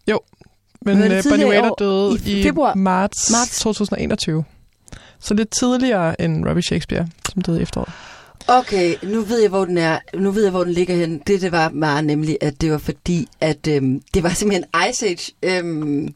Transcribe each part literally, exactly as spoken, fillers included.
Jo, men uh, Bunny Wailer døde i, i februar, marts, marts to tusind og enogtyve. Så lidt tidligere end Robbie Shakespeare, som døde i efteråret. Okay, nu ved jeg, hvor den er. Nu ved jeg, hvor den ligger hen. Det, det var meget nemlig, at det var fordi, at øhm, det var simpelthen Ice Age. Øhm,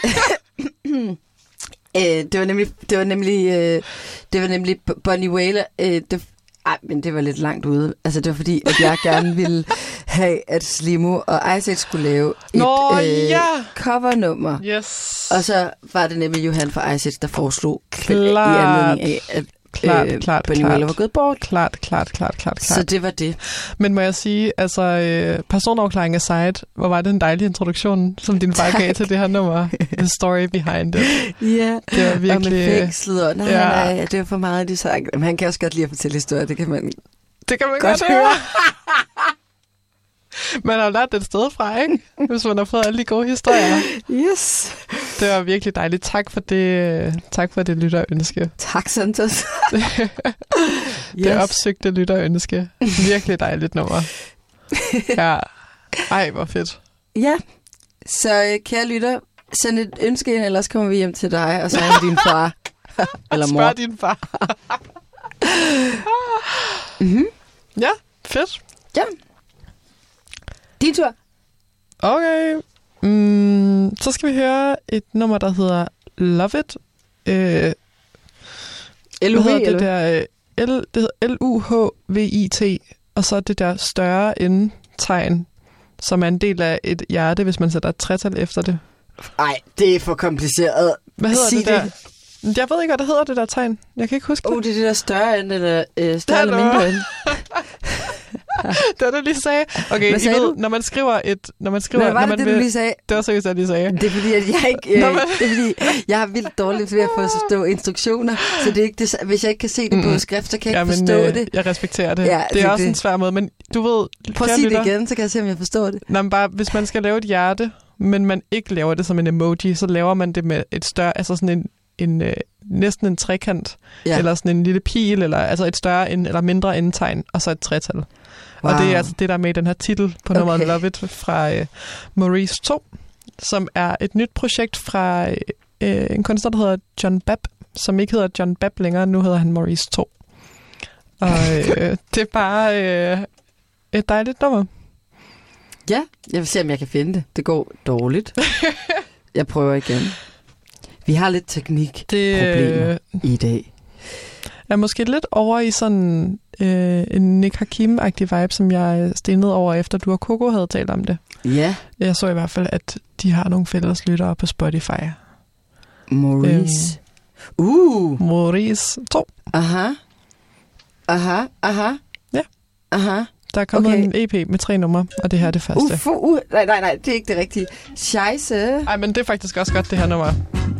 øh, det var nemlig, det var nemlig, øh, det var nemlig Bunny Wailer. Øh, det, ej, men det var lidt langt ude. Altså, det var fordi, at jeg gerne ville have, at Slimo og Ice Age skulle lave et Nå, øh, ja. covernummer. Yes. Og så var det nemlig Johan fra Ice Age, der foreslog Klart. i anledning af, at Klart, øh, klart, Bunny klart. Wailer var gået bort. Klart, klart, klart, klart, klart. Så det var det. Men må jeg sige, altså, øh, personafklaring aside, hvor var det en dejlig introduktion, som din far gav til det her nummer. The story behind it. Ja, det var virkelig... og med fængslet, og nej, ja. nej, det var for meget, de sagde. Men han kan også godt lide at fortælle historier, det kan man, det kan man godt, godt høre. Man har lært det et sted fra, ikke? Hvis man har fået alle de gode historier. Yes. Det var virkelig dejligt. Tak for det, tak for det lytterønske. Tak, Santos. Det yes. opsøgte lytterønske. Virkelig dejligt nummer. Ja. Ej, hvor fedt. Ja, så kære lytter, send et ønske ind, ellers kommer vi hjem til dig, og så er din far. Eller mor. Spørg din far. mm-hmm. Ja, fedt. Ja. Din tur. Okay. Mm, så skal vi høre et nummer, der hedder Love It. Øh, L U V, det der? L, det hedder L U H V I T, og så det der større end-tegn, som er en del af et hjerte, hvis man sætter et tretal efter det. Nej, det er for kompliceret. Hvad hedder Sig det der? Det. Jeg ved ikke, hvad det hedder, det der tegn. Jeg kan ikke huske det. Oh, det er det der større end, eller øh, større eller mindre end. Det var det, lige sagde. Okay, hvad sagde I ved, du? når man skriver et... Når man skriver, Hvad var når det, man det vil, du lige sagde? Det var seriøst, jeg lige sagde. Det er fordi, at jeg ikke... Øh, man... Det er fordi, jeg har vildt dårligt ved at forstå instruktioner, så det er ikke det, hvis jeg ikke kan se det mm. på skrift, så kan jeg ja, ikke men, forstå øh, det. Jeg respekterer det. Ja, det er det, også det. en svær måde, men du ved... Prøv at sige lytter, det igen, så kan jeg se, om jeg forstår det. Nå, men bare, hvis man skal lave et hjerte, men man ikke laver det som en emoji, så laver man det med et større... Altså sådan en... en øh, næsten en trekant, ja. Eller sådan en lille pil, eller altså et større end, eller mindre endtegn, og så et tretal. Wow. Og det er altså det, der er med i den her titel på nummeret okay. Love It fra øh, Maurice to, som er et nyt projekt fra øh, en kunstner, der hedder John Babb, som ikke hedder John Babb længere, nu hedder han Maurice to. Og øh, det er bare øh, et dejligt nummer. Ja, jeg vil se, om jeg kan finde det. Det går dårligt. Jeg prøver igen. Vi har lidt teknikproblemer det, i dag. Jeg er måske lidt over i sådan øh, en Nick Hakim-agtig vibe, som jeg stenede over, efter du og Coco havde talt om det. Ja. Jeg så i hvert fald, at de har nogle fælles lyttere på Spotify. Maurice. Øhm, uh. Maurice to. Aha. Aha, aha. Ja. Aha. Der er kommet okay. en E P med tre numre, og det her er det første. Uh, uh, nej, nej, nej, det er ikke det rigtige. Scheisse. Ej, men det er faktisk også godt, det her nummer.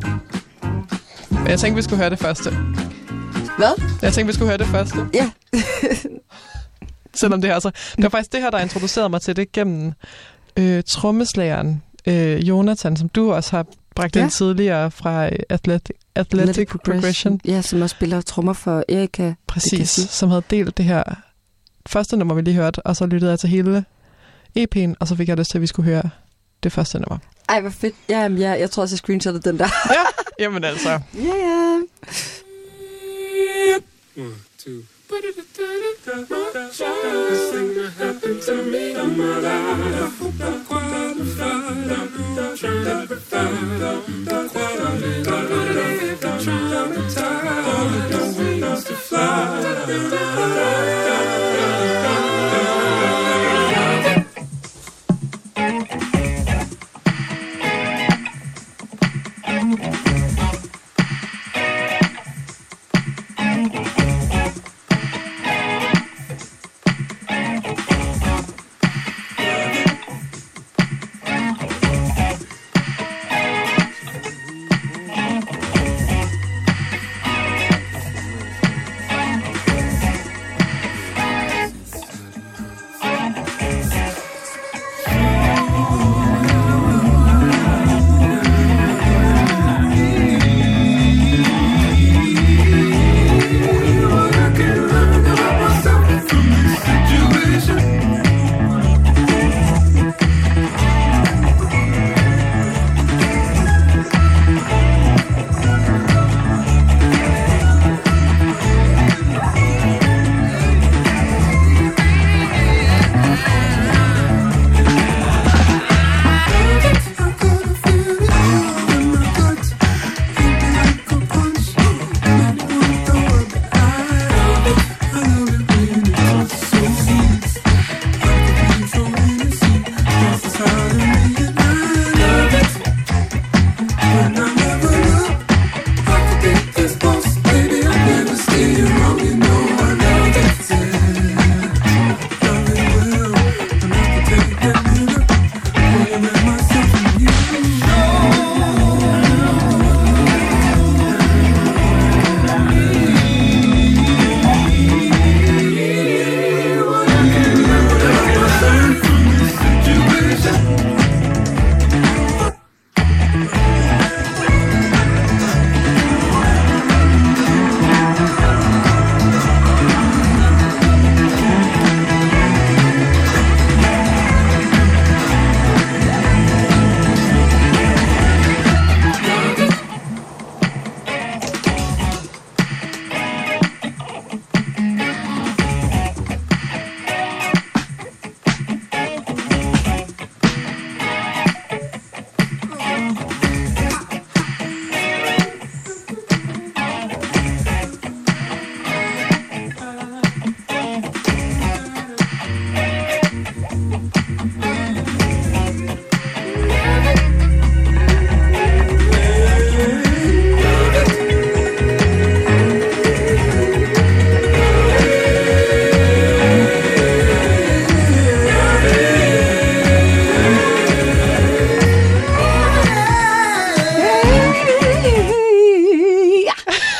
Men jeg tænkte, vi skulle høre det første. Hvad? Jeg tænkte, vi skulle høre det første. Ja. Selvom det her altså... Det var faktisk det her, der introducerede mig til det gennem øh, trommeslageren øh, Jonathan, som du også har bragt ja. ind tidligere fra Athletic, Athletic, Athletic Progression. Progression. Ja, som også spiller trommer for Erika. Præcis, som havde delt det her første nummer, vi lige hørte, og så lyttede jeg til hele E P'en, og så fik jeg lyst til, at vi skulle høre det første nummer. Ej, hvor fedt. Jamen, ja, jeg tror også, jeg screenshottede den der. Ja, jamen altså. Ja, ja. One, two. This thing that happened to me in my life. Not quite a fight. I'm trying to find. Not quite a live. I'm trying to tie. All it does is to fly.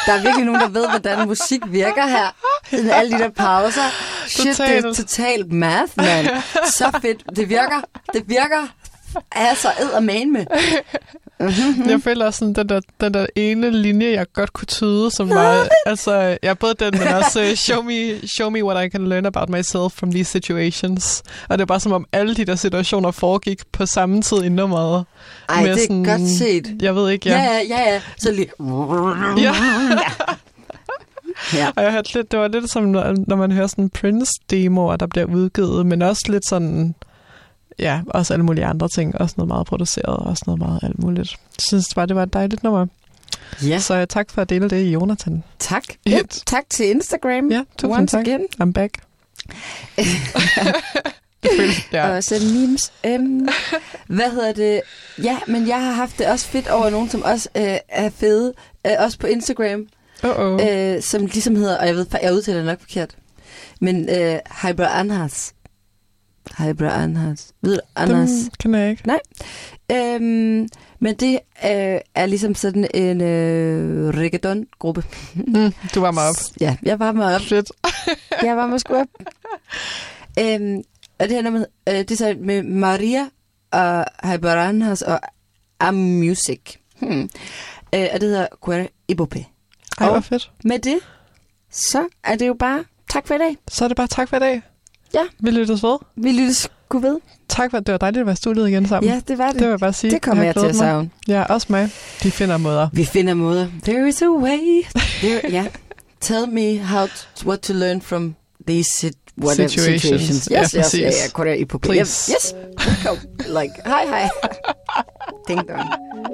Der er virkelig nogen, der ved, hvordan musik virker her. Alle de der pauser. Shit, det er totalt math, man. Så fedt. Det virker. Det virker. Altså, eddermane med. Mm-hmm. Jeg føler også sådan, den der, den der ene linje, jeg godt kunne tyde, som var, altså, ja, både den, men også uh, show, me, show me what I can learn about myself from these situations. Og det er bare som om alle de der situationer foregik på samme tid i nummeret. Ej, det er sådan, godt set. Jeg ved ikke, ja. Ja, ja, ja. Så lige... Ja. Ja. Og jeg hørte lidt, det var lidt som, når, når man hører sådan Prince-demoer, der bliver udgivet, men også lidt sådan... Ja, også alle mulige andre ting. Også noget meget produceret, også noget meget alt muligt. Jeg synes bare, det var et dejligt nummer. Ja. Så tak for at dele det, Jonathan. Tak. Ja, tak til Instagram. Ja, tusind Once tak. Again. I'm back. Ja. Og så memes. Um, hvad hedder det? Ja, men jeg har haft det også fedt over nogen, som også uh, er fede. Uh, også på Instagram. Uh-oh. Uh, som ligesom hedder, og jeg ved, jeg udtaler det nok forkert. Men uh, Hybra Anhas. Hybra Anhas. Ved du, Anhas? Dem kan jeg ikke. Nej. Øhm, men det øh, er ligesom sådan en øh, reggaeton-gruppe. Mm, du var mig op. Ja, jeg var mig op. Fedt. Jeg var mig sgu op. øhm, og det her nummer, øh, det er så med Maria og Hybra Anhas og Am Music. Hmm. Øh, og det hedder Queer Ibope. Ej, hvor fedt. Med det, så er det jo bare tak for i dag. Så er det bare tak for i dag. Ja. Vi lyttes ved. Vi lyttes sgu ved. Tak for, at det var dejligt at være i studiet igen sammen. Ja, det var det. Det vil jeg bare sige. Det kommer jeg, jeg til at savne. Ja, også mig. De finder måder. Vi finder måder. There is a way. There, yeah. Tell me how to, what to learn from these sit, whatever situations. situations. Yes, ja, yes, yes. Yeah, yeah. Korea Ipope. Please. Yes. Go. Like, hi, hi. Ding dong.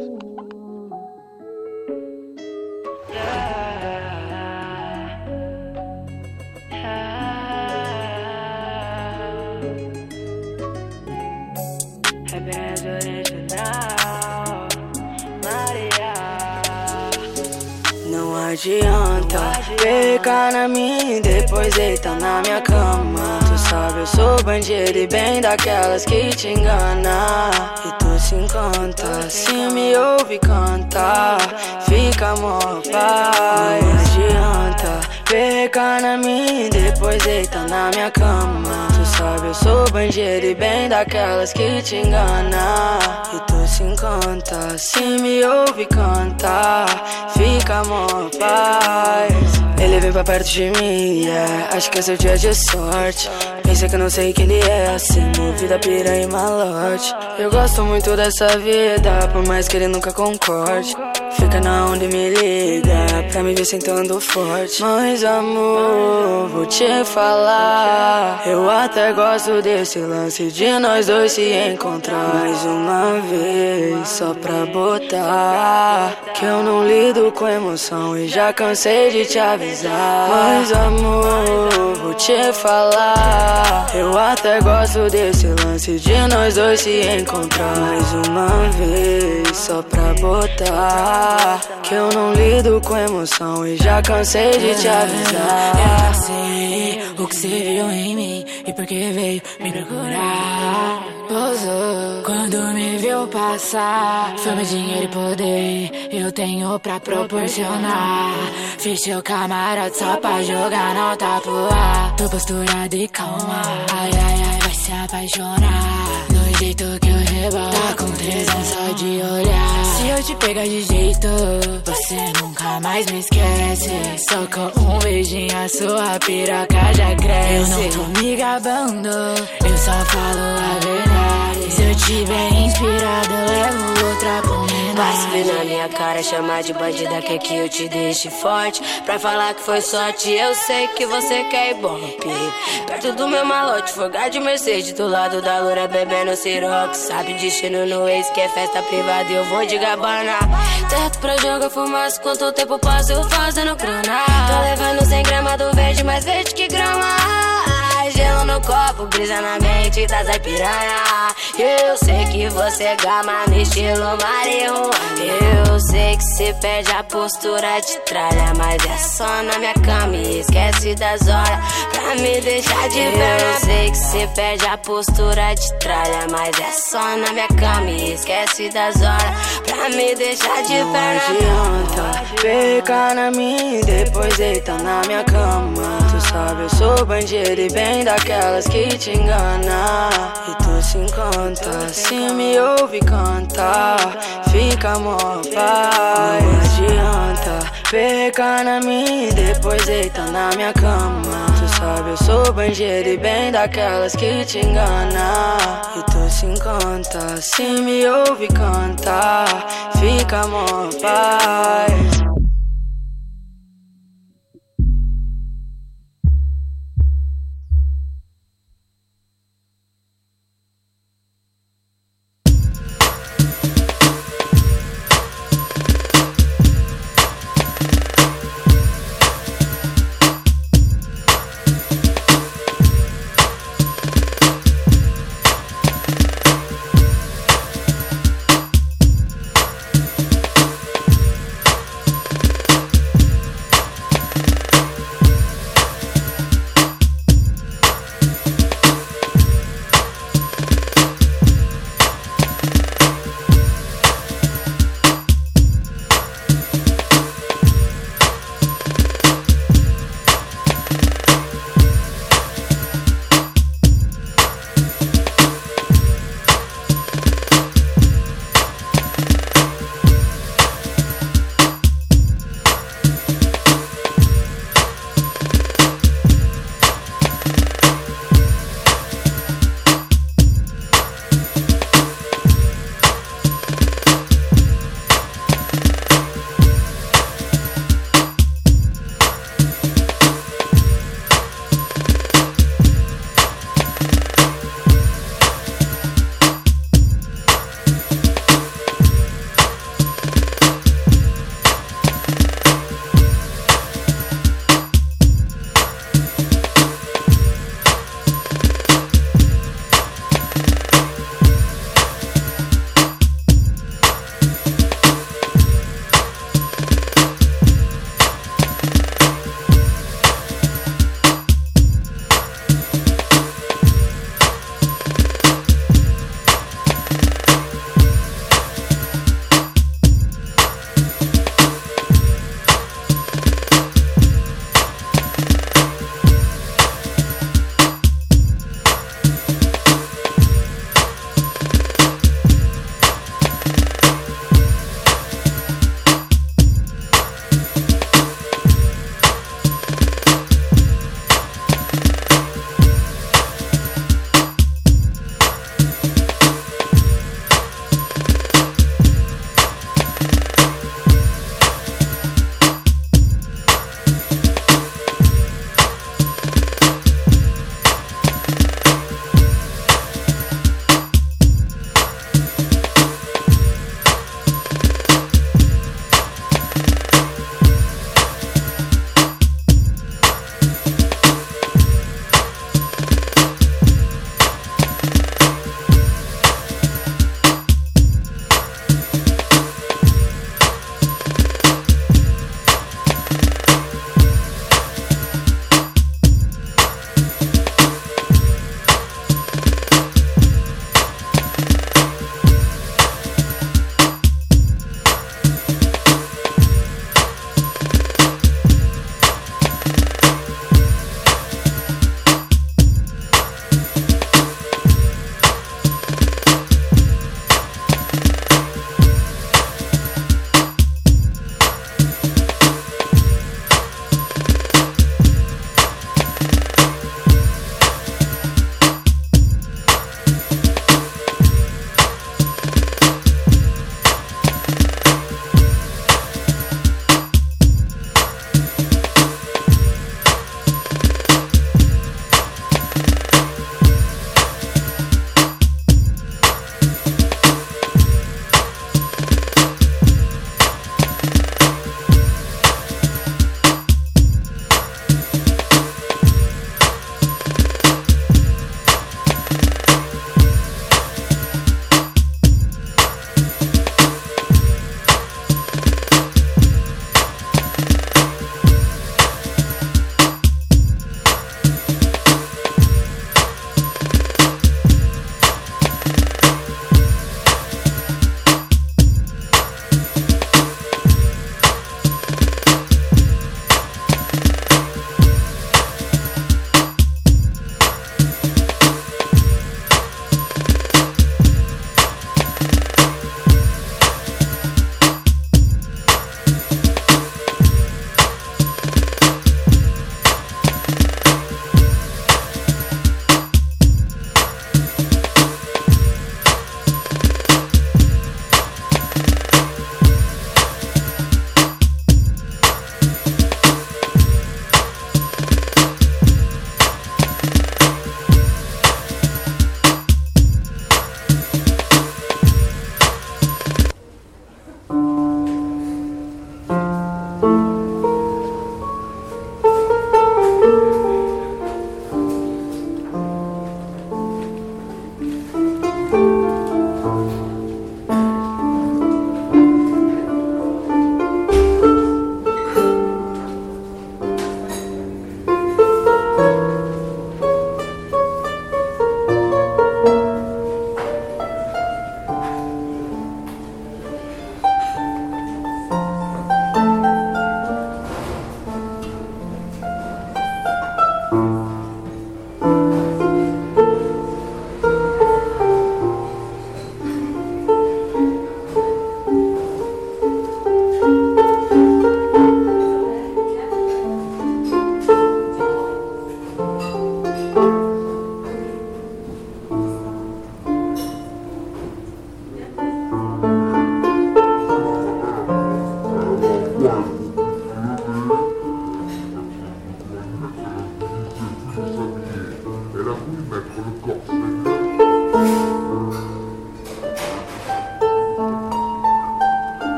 Não adianta pegar na mim e depois deitar na minha cama. Tu sabe, eu sou bandido e bem daquelas que te engana. E tu se encanta, se me ouve cantar, fica mó paz. Não adianta pegar na mim e depois deitar na minha cama. Tu sabe, eu sou bandido e bem daquelas que te engana. E tu se encanta, se me ouve cantar, fica mó paz. Ele vem pra perto de mim, yeah. Acho que é seu dia de sorte. Pensa que eu não sei quem ele é, assim, movida, piranha e malote. Eu gosto muito dessa vida, por mais que ele nunca concorde. Fica na onda e me liga, pra me ver sentando forte. Mas amor, vou te falar, eu até gosto desse lance de nós dois se encontrar mais uma vez, só pra botar que eu não lido com emoção e já cansei de te avisar. Mas amor, vou te falar, eu até gosto desse lance de nós dois se encontrar mais uma vez, só pra botar que eu não lido com emoção e já cansei de te avisar. Eu sei o que você viu em mim e por que veio me procurar. Pousou quando me viu passar, fama, dinheiro e poder eu tenho pra proporcionar. Fiz seu camarote só pra jogar nota pro ar. Tô posturada e calma, ai ai ai vai se apaixonar. No jeito que eu rebalo, tá com tesão só de olhar. Se eu te pegar de jeito, você nunca mais me esquece. Só com um beijinho a sua piroca já cresce. Eu não tô me gabando, eu só falo a verdade. Se eu tiver inspirado, eu levo outra por menor. Vai se ver na minha cara, chamar de bandida, quer que eu te deixe forte. Pra falar que foi sorte, eu sei que você quer ibope. Perto do meu malote, fogar de Mercedes, do lado da loura bebendo Ciroc. Sabe destino no ex, que é festa privada e eu vou de Gabbana. Teto pra jogar fumaça, quanto tempo passa eu fazendo grana. Tô levando cem gramas do verde, mais verde que grama. Gelo no copo, brisa na mente das ai piranha. Eu sei que você gama no estilo marihuana. Eu sei que cê perde a postura de tralha, mas é só na minha cama e esquece das horas pra me deixar de ver. Eu sei que cê perde a postura de tralha, mas é só na minha cama e esquece das horas pra me deixar de perna. Não adianta pecar na mim, depois deitar na minha cama. Tu sabe, eu sou bandido e bem daquelas que te engana. E tu se encanta, se me ouve cantar, fica mó paz. Não adianta pecar na mim, depois deita na minha cama. Tu sabe, eu sou bandido e bem daquelas que te engana. E tu se encanta, se me ouve cantar, fica mó paz.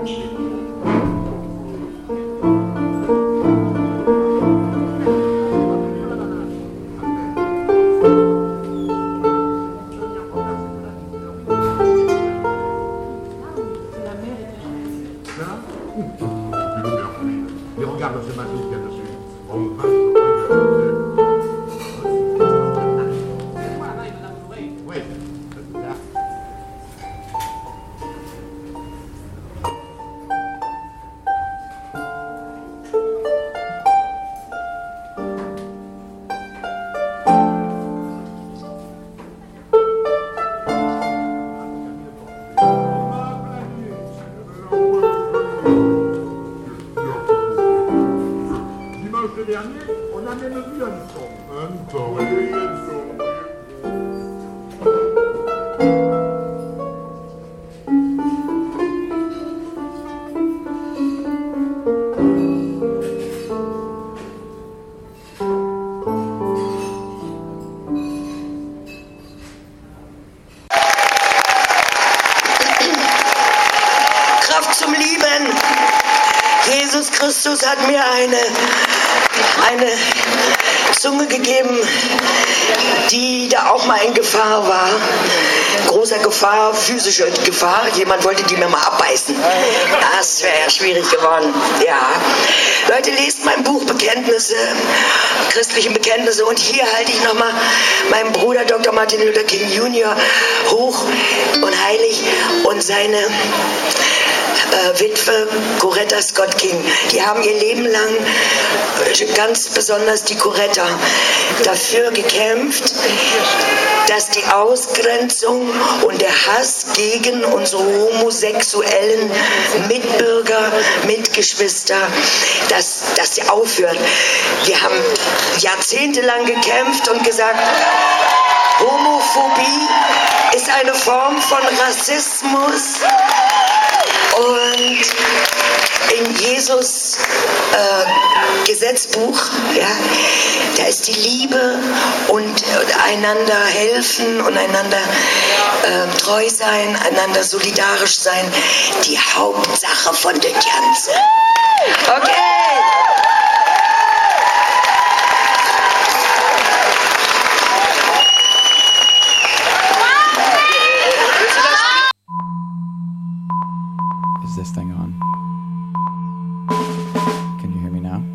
Jesus hat mir eine, eine Zunge gegeben, die da auch mal in Gefahr war. Großer Gefahr, physische Gefahr. Jemand wollte die mir mal abbeißen. Das wäre ja schwierig geworden. Ja. Leute, lest mein Buch Bekenntnisse, christliche Bekenntnisse. Und hier halte ich nochmal meinen Bruder Doktor Martin Luther King Junior hoch und heilig und seine Äh, Witwe Coretta Scott King. Die haben ihr Leben lang, äh, ganz besonders die Coretta, dafür gekämpft, dass die Ausgrenzung und der Hass gegen unsere homosexuellen Mitbürger, Mitgeschwister, dass, dass sie aufhören. Wir haben jahrzehntelang gekämpft und gesagt, Homophobie ist eine Form von Rassismus. Und in Jesus äh, Gesetzbuch, ja, da ist die Liebe und, und einander helfen und einander äh, treu sein, einander solidarisch sein, die Hauptsache von der Ganze. Okay. This thing on. Can you hear me now?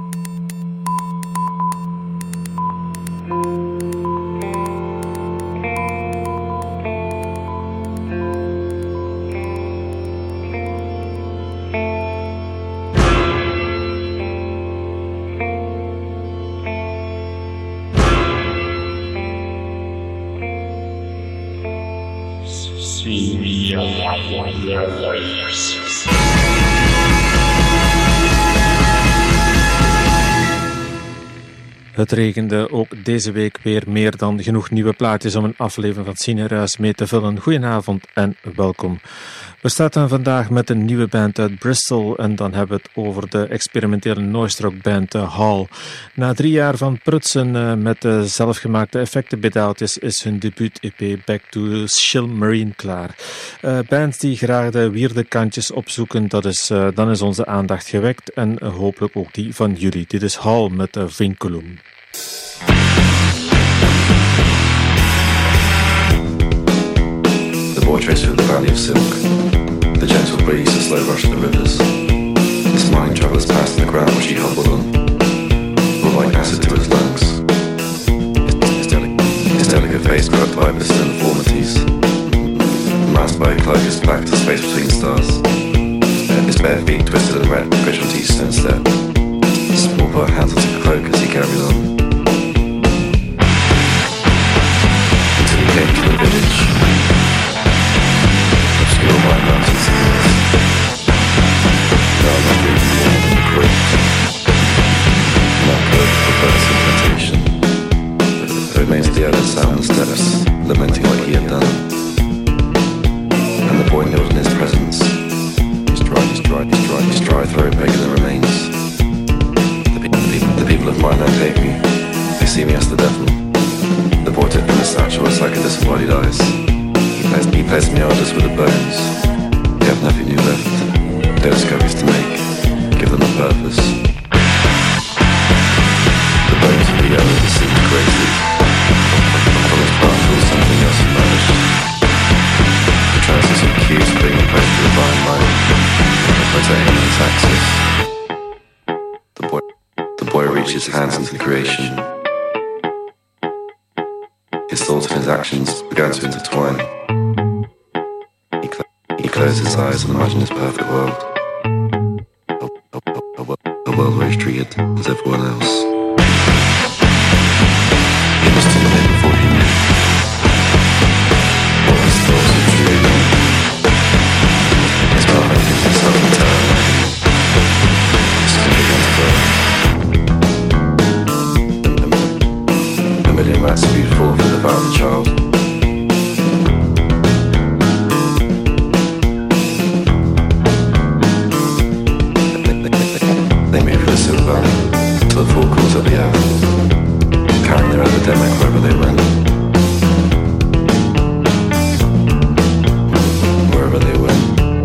Het regende ook deze week weer meer dan genoeg nieuwe plaatjes om een aflevering van Cineruis mee te vullen. Goedenavond en welkom. We starten vandaag met een nieuwe band uit Bristol en dan hebben we het over de experimentele noise rock band uh, Hall. Na drie jaar van prutsen uh, met de zelfgemaakte effectenpedaaltjes is hun debuut-E P Back to Shill Marine klaar. Uh, bands die graag de weirde kantjes opzoeken, dat is, uh, dan is onze aandacht gewekt en uh, hopelijk ook die van jullie. Dit is Hall met uh, Vinculum. The boy traced through the valley of silk, the gentle breeze, the slow rush of the rivers. The smiling travellers passed the ground which he hobbled on, were like acid to his lungs. His, delic- his delicate face corrupt by persistent deformities, masked by a cloak his back to space between stars. His bare feet twisted and wet, pitched onto each stone step. Small pot hands onto the cloak as he carried on. Until he came to the village. Obscure white mountain secrets. Now not really more than a crypt. Not code for birth implementation. There remains the other sound steps, lamenting what he had done. And the boy kneeled in his presence. His dry, his dry, his dry, his dry throat begging the remains. The, pe- the, people, the people of my land hate me. They see me as the devil. The boy took from the satchel its like a disembodied eyes. their discoveries to make, give them a purpose. The bones of the other deceived greatly. From its particles something else emerged. The trances of cues being opposed to divine light, rotating on its axis. The boy, the boy reaches hands into creation. His thoughts and his actions began to intertwine. He, cl- he closed his eyes and imagined his perfect world. A, a, a, a world where he's treated as everyone else. It was too late before he knew what his thoughts were true. His mind was himself eternal. Soon began to burn. A million rats spewed forth and devoured the child. They moved from the silver to the four corners of the earth, carrying their epidemic wherever they went. Wherever they went.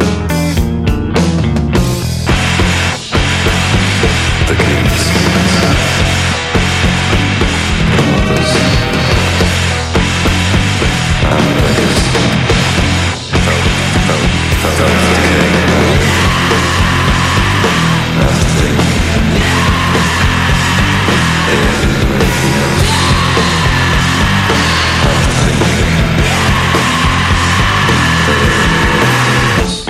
The kings, the mothers, and the beggars felt, felt, felt out of the king. That's the thing. They didn't do anything else. That's the thing. They didn't do anything else.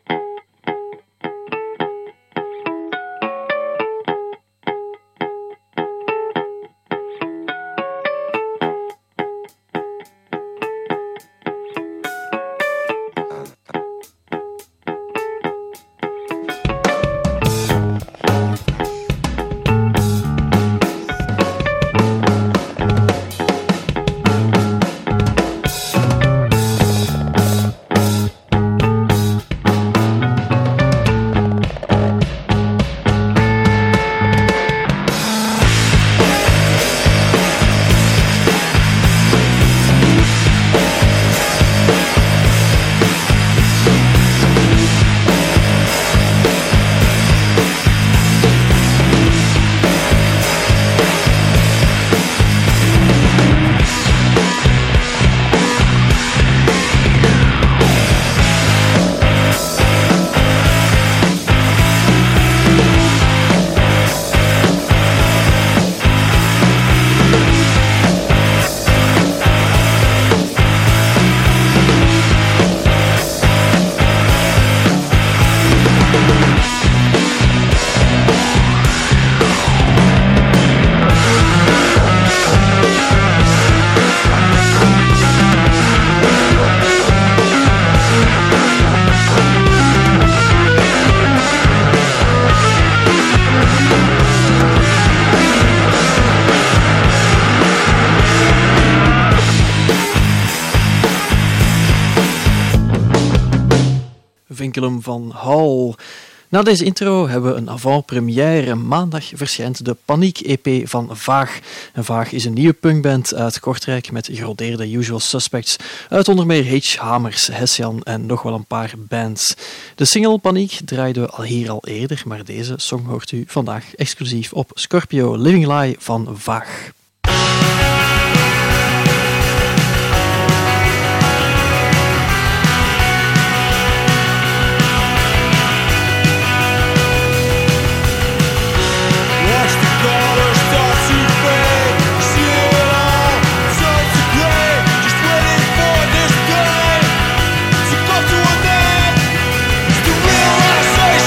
Vinculum van Hall. Na deze intro hebben we een avant-première. Maandag verschijnt de Paniek-E P van Vaag. En Vaag is een nieuwe punkband uit Kortrijk met gerodeerde Usual Suspects uit onder meer Hitch, Hamers, Hessian en nog wel een paar bands. De single Paniek draaiden we al hier al eerder, maar deze song hoort u vandaag exclusief op Scorpio Living Lie van Vaag.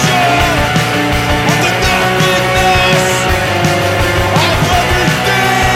Of everything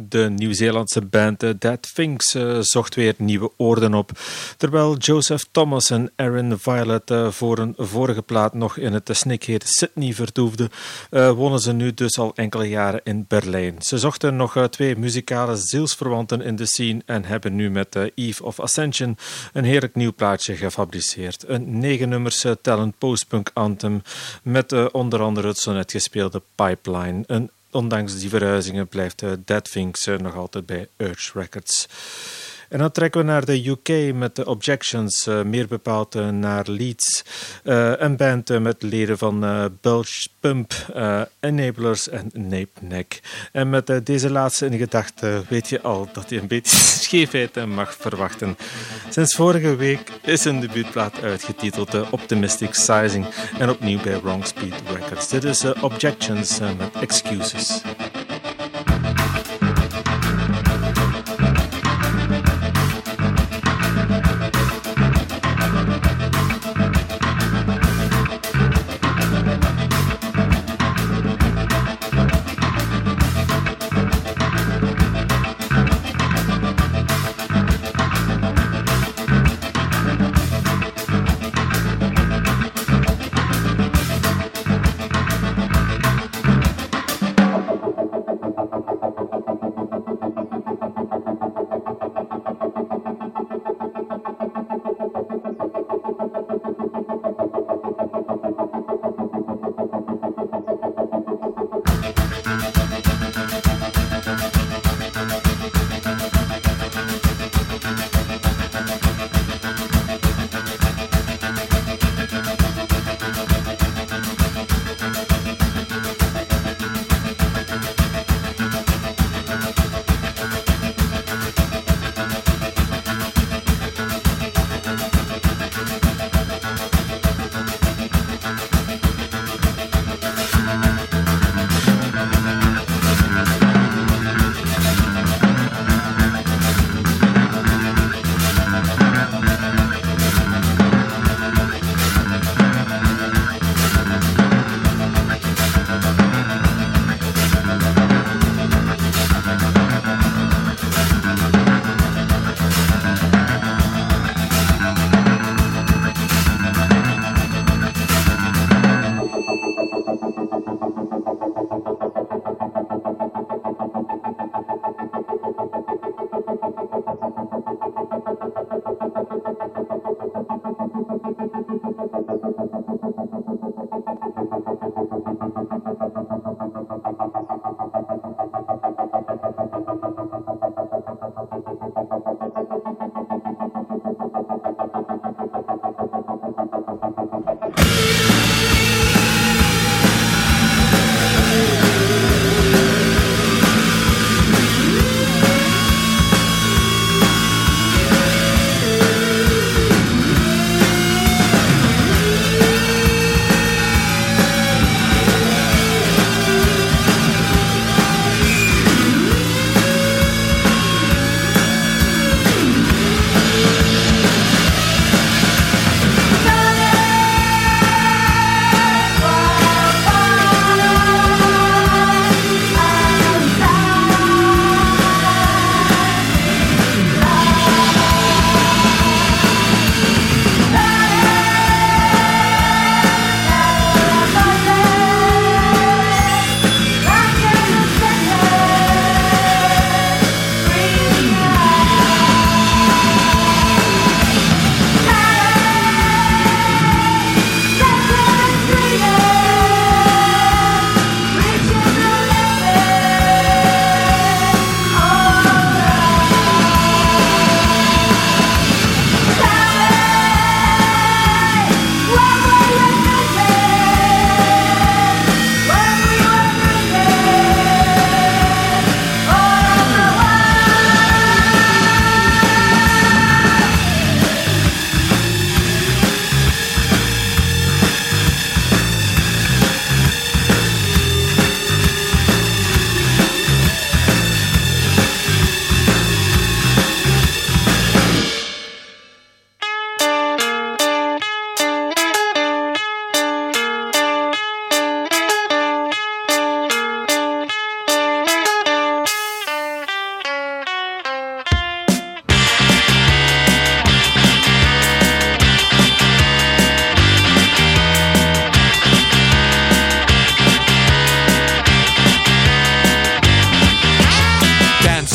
De Nieuw-Zeelandse band uh, Dead Finks uh, zocht weer nieuwe oorden op. Terwijl Joseph Thomas en Aaron Violet uh, voor een vorige plaat nog in het snikheet Sydney vertoefden, uh, wonen ze nu dus al enkele jaren in Berlijn. Ze zochten nog uh, twee muzikale zielsverwanten in de scene en hebben nu met uh, Eve of Ascension een heerlijk nieuw plaatje gefabriceerd. Een negen nummers uh, tellend postpunk anthem met uh, onder andere het zo net gespeelde Pipeline. Een Ondanks die verhuizingen blijft uh, Dead Finks uh, nog altijd bij Urge Records. En dan trekken we naar de U K met de Objections, uh, meer bepaald uh, naar Leeds. Uh, een band uh, met leden van uh, Bulge Pump, uh, Enablers en Nape Neck. En met uh, deze laatste in gedachten weet je al dat je een beetje scheefheid uh, mag verwachten. Sinds vorige week is een debuutplaat uitgetiteld uh, Optimistic Sizing en opnieuw bij Wrong Speed Records. Dit is uh, Objections uh, met Excuses.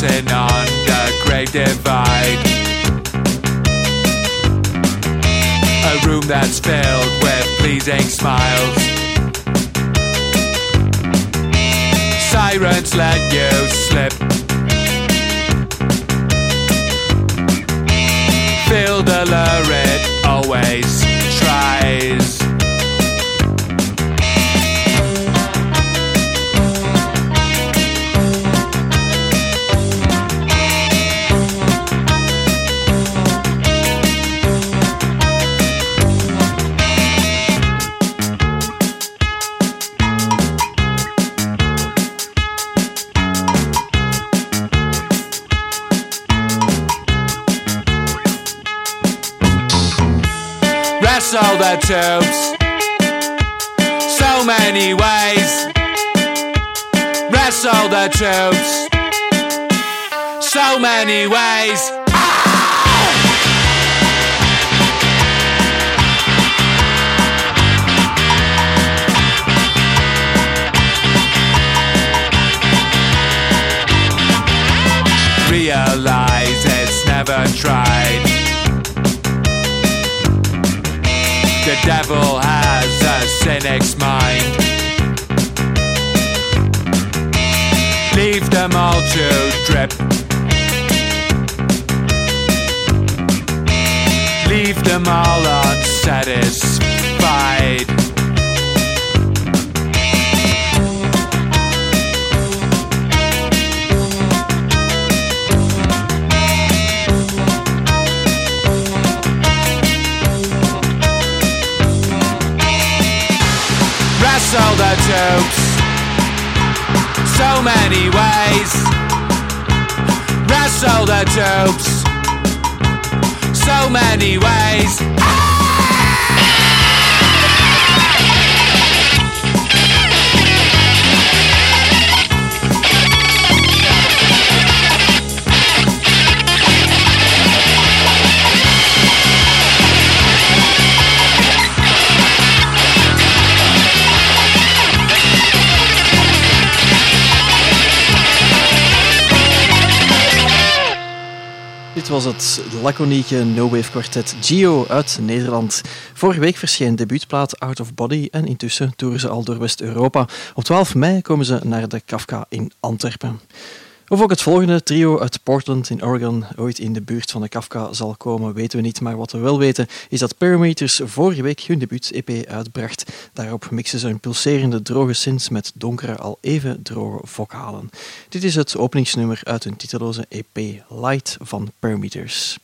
dancing on the Great Divide. A room that's filled with pleasing smiles. Sirens let you slip. Feel the lure, it always tries. Wrestle the tubes so many ways. Wrestle the tubes so many ways. Realize it's never tried. The devil has a cynic's mind. Leave them all to drip. Leave them all unsatisfied. Wrestle the tubes so many ways. Wrestle the tubes so many ways. Dit was het laconieke no-wave kwartet Geo uit Nederland. Vorige week verscheen debuutplaat Out of Body en intussen toeren ze al door West-Europa. Op twaalf mei komen ze naar de Kafka in Antwerpen. Of ook het volgende trio uit Portland in Oregon ooit in de buurt van de Kafka zal komen, weten we niet. Maar wat we wel weten is dat Parameters vorige week hun debuut-E P uitbracht. Daarop mixen ze een pulserende droge synths met donkere, al even droge vocalen. Dit is het openingsnummer uit hun titelloze E P Light van Parameters.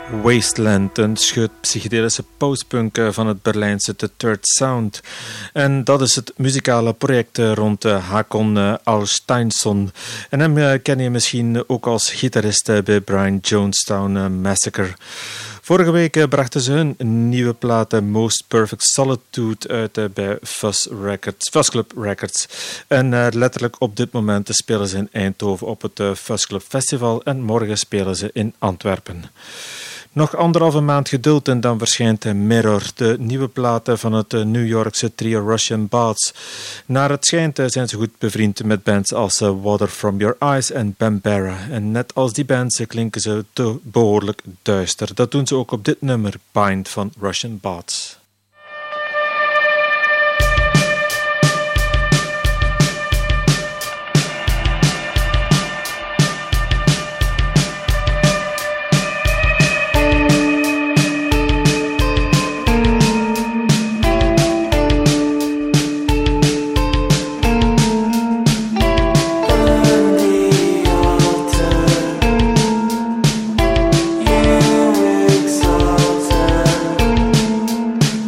Wasteland, een scheut psychedelische postpunk van het Berlijnse The Third Sound. En dat is het muzikale project rond Hakon Alsteinsson. En hem ken je misschien ook als gitarist bij Brian Jonestown Massacre. Vorige week brachten ze hun nieuwe plaat Most Perfect Solitude uit bij Fuzz Records, Fuzz Club Records. En uh, letterlijk op dit moment spelen ze in Eindhoven op het uh, Fuzz Club Festival en morgen spelen ze in Antwerpen. Nog anderhalve maand geduld en dan verschijnt Mirror, de nieuwe plaat van het New Yorkse trio Russian Baths. Naar het schijnt zijn ze goed bevriend met bands als Water From Your Eyes en Bambara. En net als die bands klinken ze te behoorlijk duister. Dat doen ze ook op dit nummer, Bind van Russian Baths. Exalted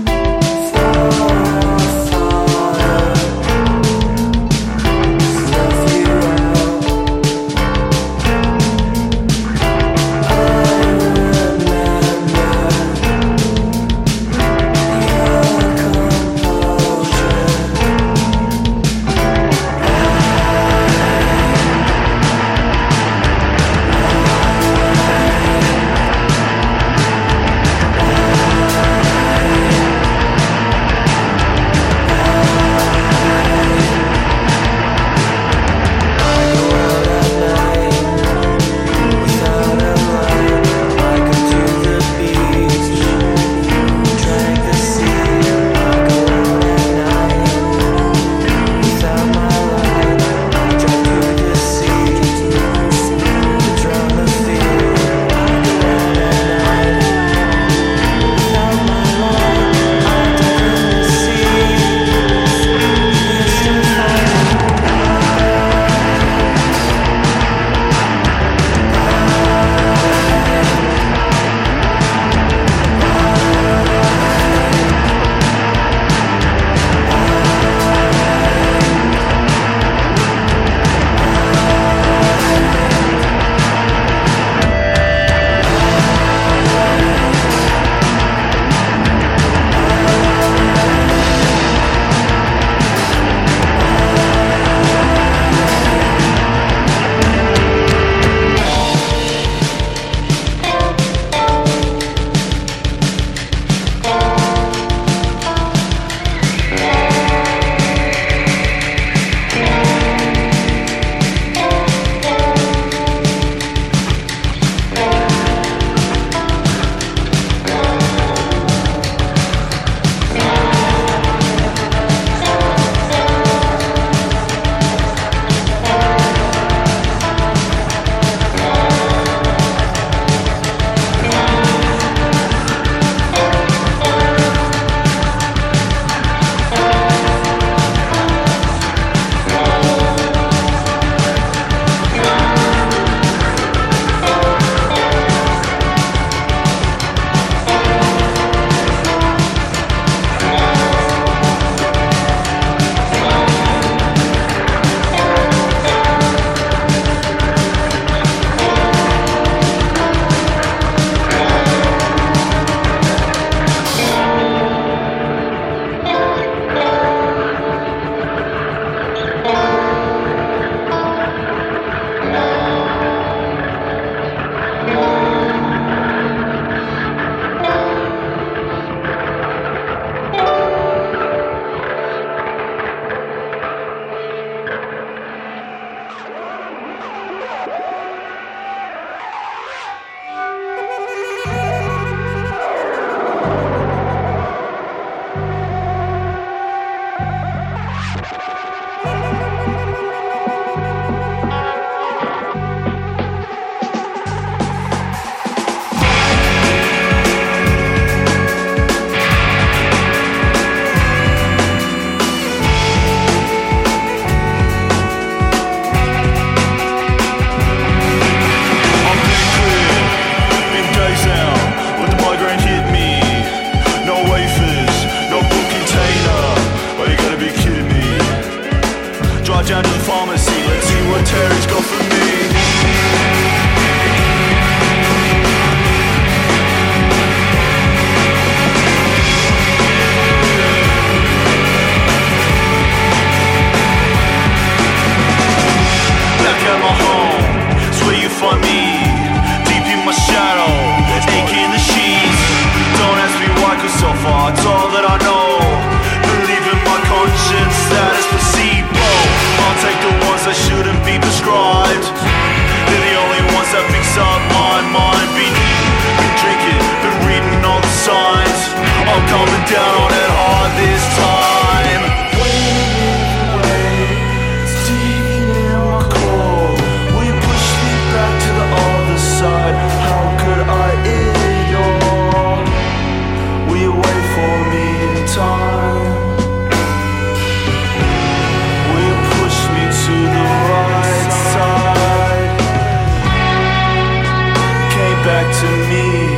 to me.